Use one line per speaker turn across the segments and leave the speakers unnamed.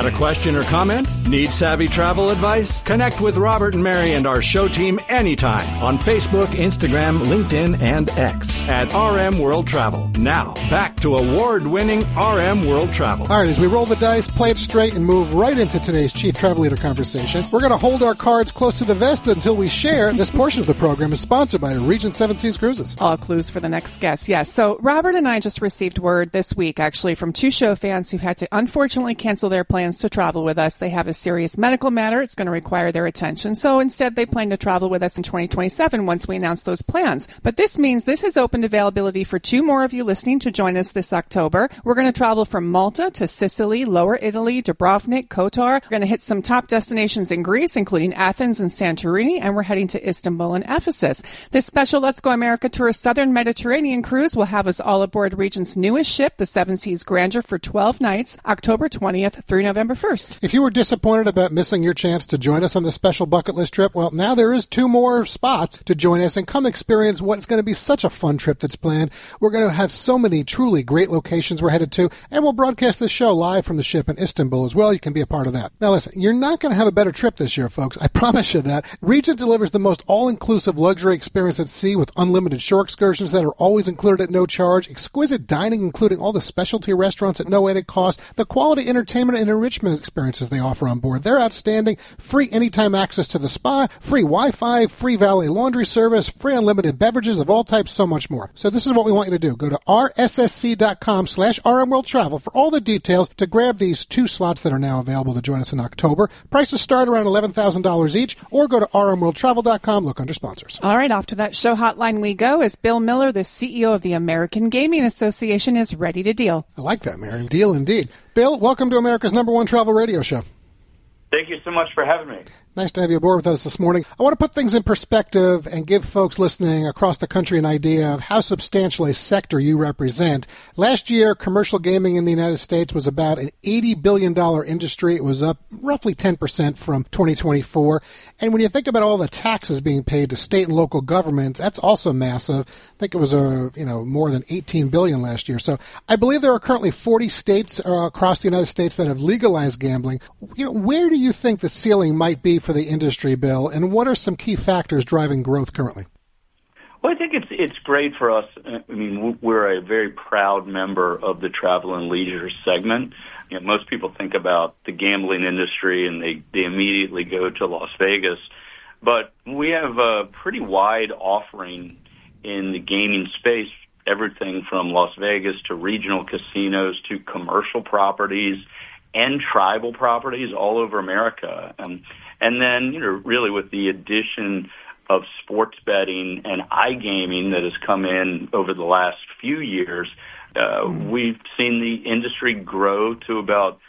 Got a question or comment? Need savvy travel advice? Connect with Robert and Mary and our show team anytime on Facebook, Instagram, LinkedIn, and X at RM World Travel. Now, back to award-winning RM World Travel.
All right, as we roll the dice, play it straight, and move right into today's Chief Travel Leader conversation, we're going to hold our cards close to the vest until we share. This portion of the program is sponsored by Regent Seven Seas Cruises.
All clues for the next guest, yes. So Robert and I just received word this week, actually, from two show fans who had to unfortunately cancel their plans to travel with us. They have a serious medical matter. It's going to require their attention. So instead, they plan to travel with us in 2027 once we announce those plans. But this means this has opened availability for two more of you listening to join us this October. We're going to travel from Malta to Sicily, Lower Italy, Dubrovnik, Kotor. We're going to hit some top destinations in Greece, including Athens and Santorini, and we're heading to Istanbul and Ephesus. This special Let's Go America Tour Southern Mediterranean cruise will have us all aboard Regent's newest ship, the Seven Seas Grandeur, for 12 nights, October 20th through November 1st.
If you were disappointed about missing your chance to join us on this special bucket list trip, well, now there is two more spots to join us and come experience what's going to be such a fun trip that's planned. We're going to have so many truly great locations we're headed to, and we'll broadcast this show live from the ship in Istanbul as well. You can be a part of that. Now listen, you're not going to have a better trip this year, folks. I promise you that. Regent delivers the most all-inclusive luxury experience at sea with unlimited shore excursions that are always included at no charge, exquisite dining including all the specialty restaurants at no added cost, the quality entertainment and enrichment experiences they offer on board. They're outstanding. Free anytime access to the spa, free Wi-Fi, free valet laundry service, free unlimited beverages of all types, so much more. So this is what we want you to do. Go to rssc.com/rmworldtravel for all the details to grab these two slots that are now available to join us in October. Prices start around $11,000 each, or go to rmworldtravel.com, look under sponsors.
All right, off to that show hotline we go as Bill Miller, the CEO of the American Gaming Association, is ready to deal.
I like that, Mary. Deal indeed. Bill, welcome to America's #1 travel radio show.
Thank you so much for having me.
Nice to have you aboard with us this morning. I want to put things in perspective and give folks listening across the country an idea of how substantial a sector you represent. Last year, commercial gaming in the United States was about an $80 billion industry. It was up roughly 10% from 2024. And when you think about all the taxes being paid to state and local governments, that's also massive. I think it was more than $18 billion last year. So I believe there are currently 40 states across the United States that have legalized gambling. Where do you think the ceiling might be for the industry, Bill, and what are some key factors driving growth currently?
Well, I think it's great for us. I mean, we're a very proud member of the travel and leisure segment. Most people think about the gambling industry and they immediately go to Las Vegas, but we have a pretty wide offering in the gaming space, everything from Las Vegas to regional casinos to commercial properties and tribal properties all over America. And then, really with the addition of sports betting and iGaming that has come in over the last few years, we've seen the industry grow to about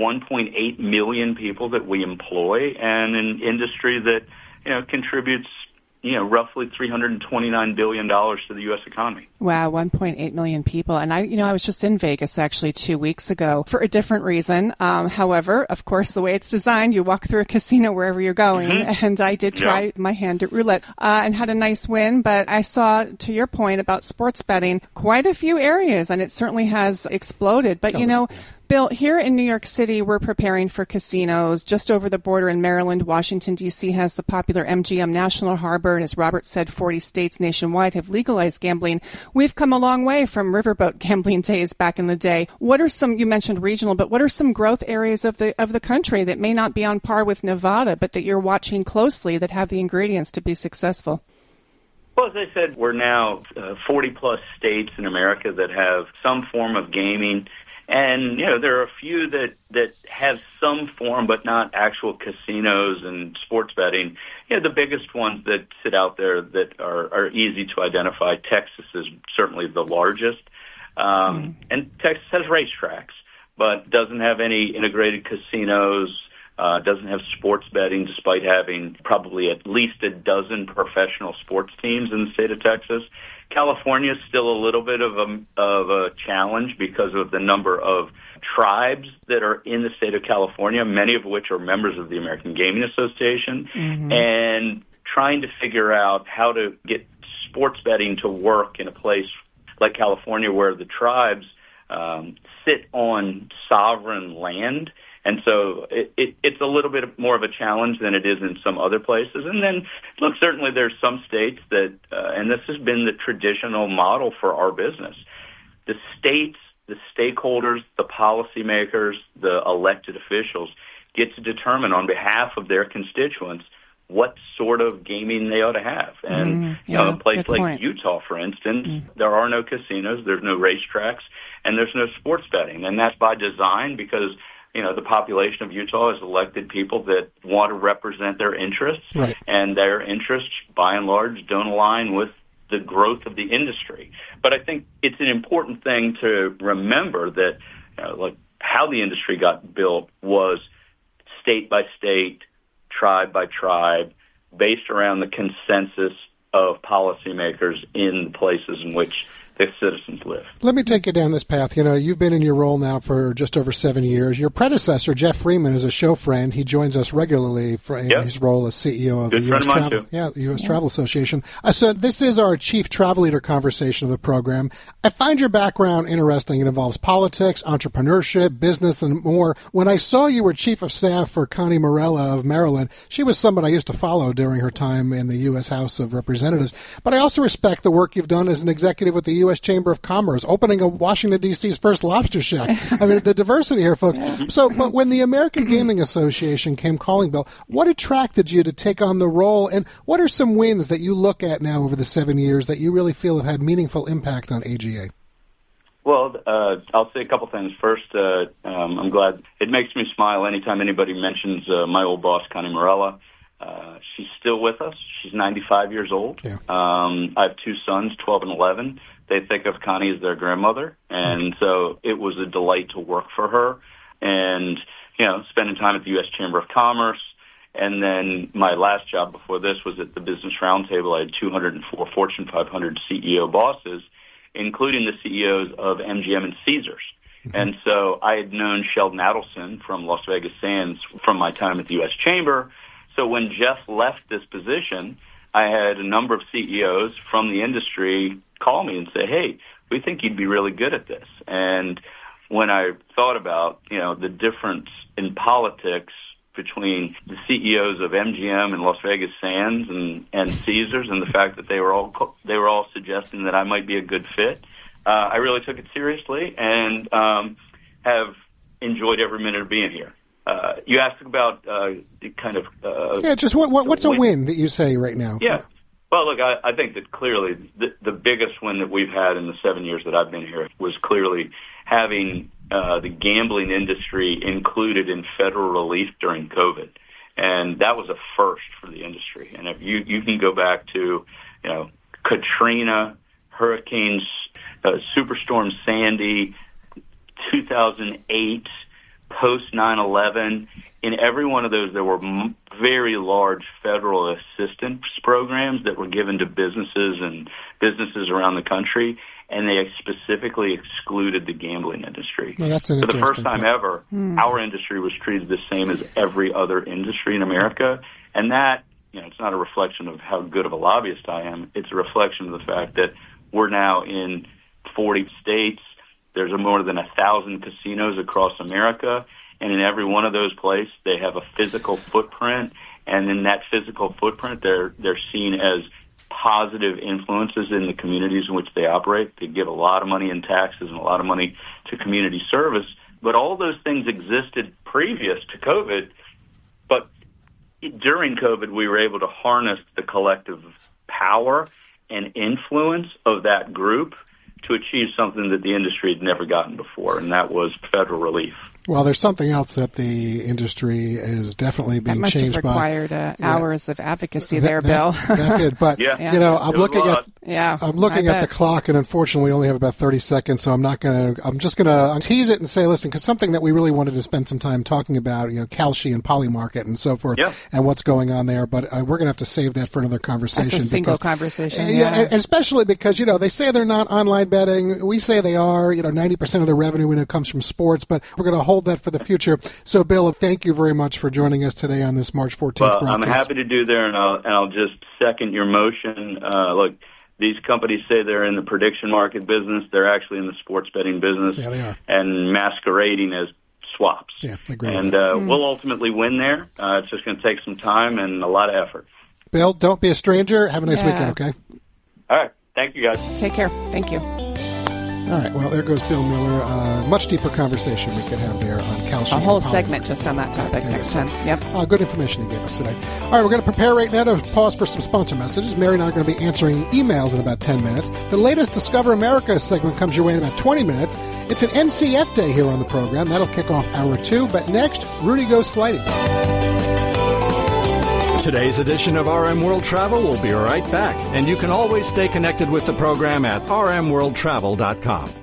1.8 million people that we employ, and an industry that, contributes roughly $329 billion to the U.S. economy.
Wow, 1.8 million people. And I was just in Vegas actually 2 weeks ago for a different reason. However, of course, the way it's designed, you walk through a casino wherever you're going. Mm-hmm. And I did try my hand at roulette and had a nice win. But I saw, to your point about sports betting, quite a few areas, and it certainly has exploded. But, Bill, here in New York City, we're preparing for casinos. Just over the border in Maryland, Washington, D.C. has the popular MGM National Harbor. And as Robert said, 40 states nationwide have legalized gambling. We've come a long way from riverboat gambling days back in the day. What are some, you mentioned regional, but what are some growth areas of the country that may not be on par with Nevada, but that you're watching closely that have the ingredients to be successful?
Well, as I said, we're now 40-plus states in America that have some form of gaming. And, there are a few that have some form but not actual casinos and sports betting. The biggest ones that sit out there that are easy to identify, Texas is certainly the largest. And Texas has racetracks, but doesn't have any integrated casinos, doesn't have sports betting, despite having probably at least a dozen professional sports teams in the state of Texas. California is still a little bit of a challenge because of the number of tribes that are in the state of California, many of which are members of the American Gaming Association, and trying to figure out how to get sports betting to work in a place like California where the tribes sit on sovereign land And so it's a little bit more of a challenge than it is in some other places. And then, look, certainly there's some states that, and this has been the traditional model for our business, the states, the stakeholders, the policymakers, the elected officials get to determine on behalf of their constituents what sort of gaming they ought to have. And a place like Utah, for instance, there are no casinos, there's no racetracks, and there's no sports betting. And that's by design because, the population of Utah has elected people that want to represent their interests, right. And their interests, by and large, don't align with the growth of the industry. But I think it's an important thing to remember that how the industry got built was state by state, tribe by tribe, based around the consensus of policymakers in the places in which the citizens live.
Let me take you down this path. You've been in your role now for just over 7 years. Your predecessor, Jeff Freeman, is a show friend. He joins us regularly in his role as CEO of the U.S. Travel Association. So this is our chief travel leader conversation of the program. I find your background interesting. It involves politics, entrepreneurship, business, and more. When I saw you were chief of staff for Connie Morella of Maryland, she was someone I used to follow during her time in the U.S. House of Representatives. But I also respect the work you've done as an executive with the U.S. Chamber of Commerce, opening a Washington, D.C.'s first lobster shack. I mean, the diversity here, folks. So, but when the American Gaming Association came calling, Bill, what attracted you to take on the role, and what are some wins that you look at now over the 7 years that you really feel have had meaningful impact on AGA?
Well, I'll say a couple things. First, I'm glad. It makes me smile anytime anybody mentions my old boss, Connie Morella. She's still with us. She's 95 years old. Yeah. I have two sons, 12 and 11. They think of Connie as their grandmother, and so it was a delight to work for her. And, spending time at the U.S. Chamber of Commerce, and then my last job before this was at the Business Roundtable. I had 204 Fortune 500 CEO bosses, including the CEOs of MGM and Caesars. And so I had known Sheldon Adelson from Las Vegas Sands from my time at the U.S. Chamber. So when Jeff left this position, I had a number of CEOs from the industry call me and say, hey, we think you'd be really good at this. And when I thought about, the difference in politics between the CEOs of MGM and Las Vegas Sands and Caesars, and the fact that they were all suggesting that I might be a good fit, I really took it seriously and have enjoyed every minute of being here. You asked about
just what's a win that you say right now?
Yeah. Well, look, I think that clearly the biggest win that we've had in the 7 years that I've been here was clearly having the gambling industry included in federal relief during COVID. And that was a first for the industry. And if you can go back to, Katrina, hurricanes, Superstorm Sandy, 2008, post 9/11, in every one of those there were very large federal assistance programs that were given to businesses around the country, and they specifically excluded the gambling industry.
Well, that's an
For the first time ever, our industry was treated the same as every other industry in America, and that, it's not a reflection of how good of a lobbyist I am. It's a reflection of the fact that we're now in 40 states. There's more than 1,000 casinos across America, and in every one of those places, they have a physical footprint, and in that physical footprint, they're seen as positive influences in the communities in which they operate. They give a lot of money in taxes and a lot of money to community service, but all those things existed previous to COVID, but during COVID, we were able to harness the collective power and influence of that group to achieve something that the industry had never gotten before, and that was federal relief.
Well, there's something else that the industry is definitely being changed by.
That must have required hours of advocacy there, Bill.
That did, but I'm looking at the clock, and unfortunately, we only have about 30 seconds. So I'm just gonna tease it and say, listen, because something that we really wanted to spend some time talking about, Kalshi and Polymarket and so forth, and what's going on there. But we're gonna have to save that for another conversation.
That's a single conversation.
Especially because they say they're not online betting. We say they are. 90% of the revenue we know comes from sports, but we're gonna hold that for the future. So, Bill, thank you very much for joining us today on this March 14th broadcast.
I'm happy to do there, and I'll just second your motion. Look, these companies say they're in the prediction market business. They're actually in the sports betting business.
Yeah, they are.
And masquerading as swaps.
Yeah, I agree.
And we'll ultimately win there. It's just going to take some time and a lot of effort.
Bill, don't be a stranger. Have a nice weekend, okay?
All right. Thank you, guys.
Take care. Thank you.
All right. Well, there goes Bill Miller. Much deeper conversation we could have there on Kalshi.
A whole segment just on that topic next time. Yep.
Good information he gave us today. All right. We're going to prepare right now to pause for some sponsor messages. Mary and I are going to be answering emails in about 10 minutes. The latest Discover America segment comes your way in about 20 minutes. It's an NCF day here on the program. That'll kick off hour 2. But next, Rudy Goes Flighty.
Today's edition of RM World Travel will be right back, and you can always stay connected with the program at rmworldtravel.com.